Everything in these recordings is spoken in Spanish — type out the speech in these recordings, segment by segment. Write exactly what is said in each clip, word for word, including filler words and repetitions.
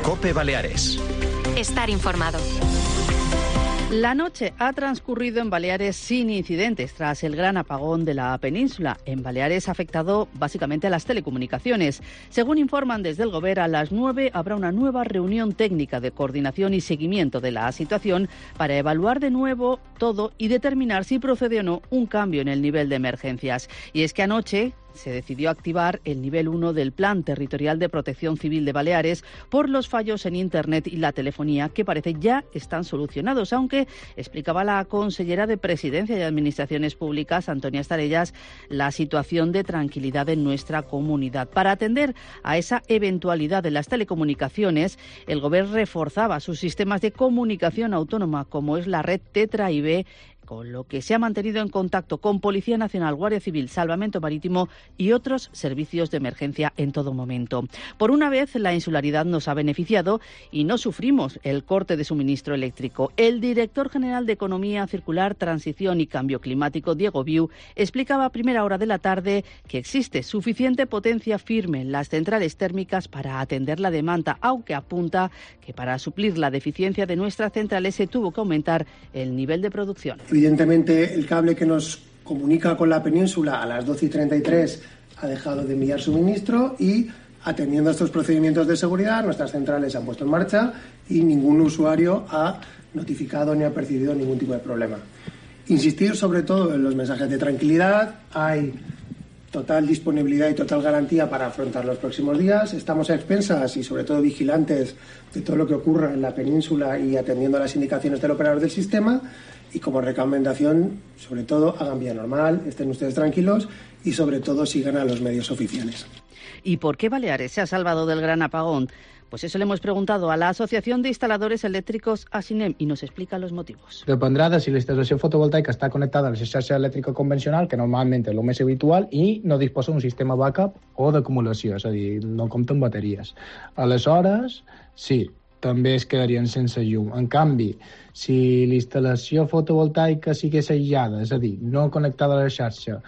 COPE Baleares. Estar informado. La noche ha transcurrido en Baleares sin incidentes tras el gran apagón de la península. En Baleares ha afectado básicamente a las telecomunicaciones. Según informan desde el Gobierno, a las nueve habrá una nueva reunión técnica de coordinación y seguimiento de la situación para evaluar de nuevo todo y determinar si procede o no un cambio en el nivel de emergencias. Y es que anoche se decidió activar el nivel uno del Plan Territorial de Protección Civil de Baleares por los fallos en Internet y la telefonía que parece ya están solucionados, aunque explicaba la consellera de Presidencia y Administraciones Públicas, Antonia Estarellas, la situación de tranquilidad en nuestra comunidad. Para atender a esa eventualidad de las telecomunicaciones, el Gobierno reforzaba sus sistemas de comunicación autónoma, como es la red Tetra I B, con lo que se ha mantenido en contacto con Policía Nacional, Guardia Civil, Salvamento Marítimo y otros servicios de emergencia en todo momento. Por una vez, la insularidad nos ha beneficiado y no sufrimos el corte de suministro eléctrico. El director general de Economía Circular, Transición y Cambio Climático, Diego Viu, explicaba a primera hora de la tarde que existe suficiente potencia firme en las centrales térmicas para atender la demanda, aunque apunta que para suplir la deficiencia de nuestras centrales se tuvo que aumentar el nivel de producción. Evidentemente, el cable que nos comunica con la península a las doce y treinta y tres ha dejado de enviar suministro y, atendiendo a estos procedimientos de seguridad, nuestras centrales se han puesto en marcha y ningún usuario ha notificado ni ha percibido ningún tipo de problema. Insistir sobre todo en los mensajes de tranquilidad. Hay total disponibilidad y total garantía para afrontar los próximos días. Estamos a expensas y sobre todo vigilantes de todo lo que ocurra en la península y atendiendo a las indicaciones del operador del sistema. Y como recomendación, sobre todo, hagan vía normal, estén ustedes tranquilos y sobre todo sigan a los medios oficiales. ¿Y por qué Baleares se ha salvado del gran apagón? Pues eso le hemos preguntado a la Asociación de Instaladores Elèctrics ASINEM y nos explica los motivos. Dependrà de si la instal·lació fotovoltaica està connectada a la xarxa elèctrica convencional, que normalment és el més habitual, i no disposa d'un sistema backup o d'acumulació, és a dir, no compta amb bateries. Aleshores, sí, també es quedarien sense llum. En canvi, si la instal·lació fotovoltaica sigués aïllada, és a dir, no connectada a la xarxa,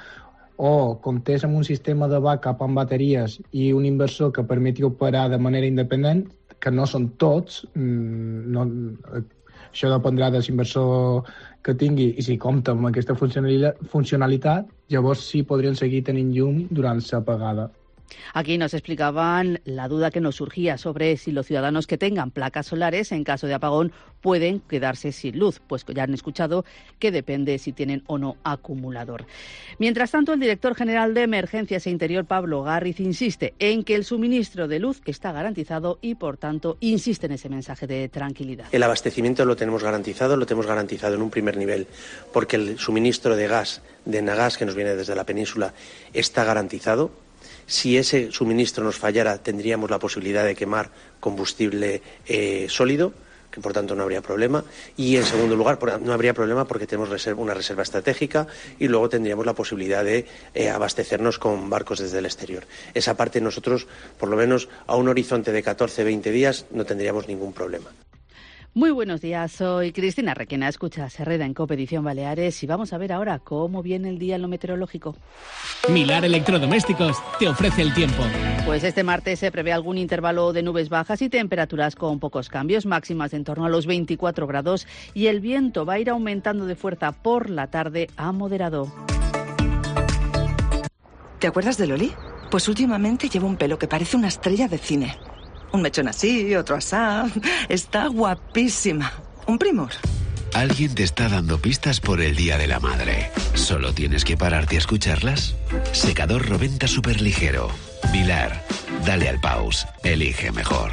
o comptés amb un sistema de backup amb bateries i un inversor que permeti operar de manera independent, que no són tots, no, això dependrà de l'inversor que tingui i si compta amb aquesta funcionalitat, llavors sí podrien seguir tenint llum durant l'apagada. Aquí nos explicaban la duda que nos surgía sobre si los ciudadanos que tengan placas solares en caso de apagón pueden quedarse sin luz, pues ya han escuchado que depende si tienen o no acumulador. Mientras tanto, el director general de Emergencias e Interior, Pablo Garriz, insiste en que el suministro de luz está garantizado y, por tanto, insiste en ese mensaje de tranquilidad. El abastecimiento lo tenemos garantizado, lo tenemos garantizado en un primer nivel, porque el suministro de gas, de Enagás, que nos viene desde la península, está garantizado. Si ese suministro nos fallara, tendríamos la posibilidad de quemar combustible eh, sólido, que por tanto no habría problema. Y en segundo lugar, no habría problema porque tenemos reserva, una reserva estratégica y luego tendríamos la posibilidad de eh, abastecernos con barcos desde el exterior. Esa parte nosotros, por lo menos a un horizonte de catorce a veinte días, no tendríamos ningún problema. Muy buenos días, soy Cristina Requena, escuchas Herrera en COPE Edición Baleares y vamos a ver ahora cómo viene el día en lo meteorológico. Milar Electrodomésticos te ofrece el tiempo. Pues este martes se prevé algún intervalo de nubes bajas y temperaturas con pocos cambios, máximas en torno a los veinticuatro grados y el viento va a ir aumentando de fuerza por la tarde a moderado. ¿Te acuerdas de Loli? Pues últimamente lleva un pelo que parece una estrella de cine. Un mechón así, otro asá. Está guapísima. Un primor. Alguien te está dando pistas por el Día de la Madre. ¿Solo tienes que pararte a escucharlas? Secador Roventa Superligero. Milar. Dale al pause. Elige mejor.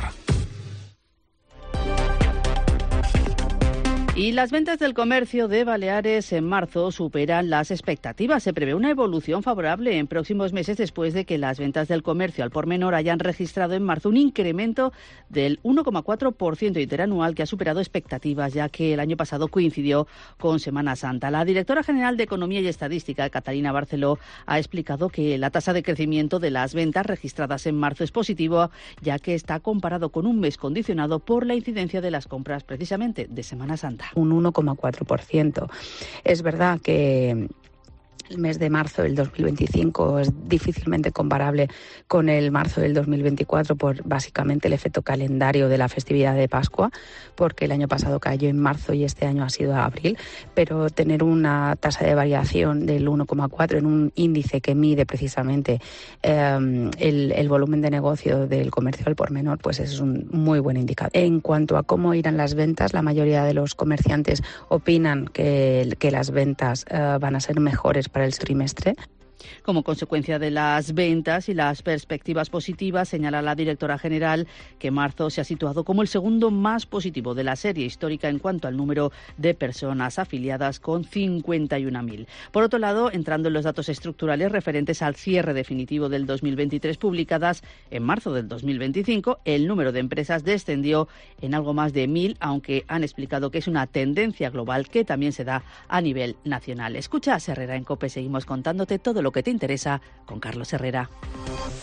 Y las ventas del comercio de Baleares en marzo superan las expectativas. Se prevé una evolución favorable en próximos meses después de que las ventas del comercio al por menor hayan registrado en marzo un incremento del uno coma cuatro por ciento interanual que ha superado expectativas, ya que el año pasado coincidió con Semana Santa. La directora general de Economía y Estadística, Catalina Barceló, ha explicado que la tasa de crecimiento de las ventas registradas en marzo es positivo, ya que está comparado con un mes condicionado por la incidencia de las compras precisamente de Semana Santa. Un uno coma cuatro por ciento. Es verdad que El mes de marzo del dos mil veinticinco es difícilmente comparable con el marzo del dos mil veinticuatro por básicamente el efecto calendario de la festividad de Pascua, porque el año pasado cayó en marzo y este año ha sido abril, pero tener una tasa de variación del uno coma cuatro en un índice que mide precisamente eh, el, el volumen de negocio del comercio al por menor, pues es un muy buen indicador. En cuanto a cómo irán las ventas, la mayoría de los comerciantes opinan que, que las ventas eh, van a ser mejores para el trimestre. Como consecuencia de las ventas y las perspectivas positivas, señala la directora general que marzo se ha situado como el segundo más positivo de la serie histórica en cuanto al número de personas afiliadas, con cincuenta y una mil. Por otro lado, entrando en los datos estructurales referentes al cierre definitivo del dos mil veintitrés publicadas en marzo del dos mil veinticinco, el número de empresas descendió en algo más de mil, aunque han explicado que es una tendencia global que también se da a nivel nacional. Escucha a Herrera en COPE, seguimos contándote todo lo que te interesa con Carlos Herrera.